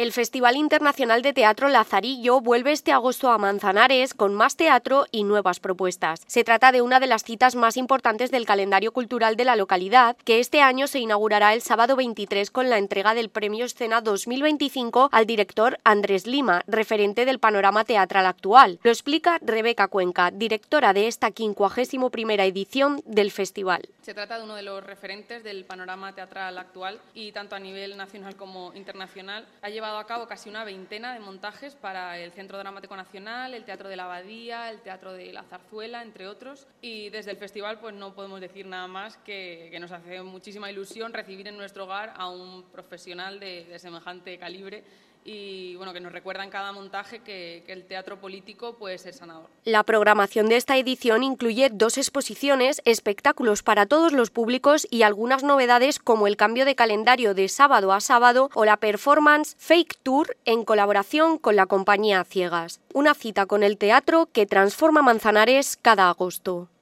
El Festival Internacional de Teatro Lazarillo vuelve este agosto a Manzanares con más teatro y nuevas propuestas. Se trata de una de las citas más importantes del calendario cultural de la localidad, que este año se inaugurará el sábado 23 con la entrega del Premio Escena 2025 al director Andrés Lima, referente del panorama teatral actual. Lo explica Rebeca Cuenca, directora de esta 51ª edición del festival. Se trata de uno de los referentes del panorama teatral actual y tanto a nivel nacional como internacional. Ha llevado a cabo casi una veintena de montajes para el Centro Dramático Nacional, el Teatro de la Abadía, el Teatro de la Zarzuela, entre otros. Y desde el festival pues no podemos decir nada más que nos hace muchísima ilusión recibir en nuestro hogar a un profesional de semejante calibre y bueno, que nos recuerda en cada montaje que el teatro político puede ser sanador. La programación de esta edición incluye 2 exposiciones, espectáculos para todos los públicos y algunas novedades como el cambio de calendario de sábado a sábado o la performance Fake Tour en colaboración con la compañía Ciegas. Una cita con el teatro que transforma Manzanares cada agosto.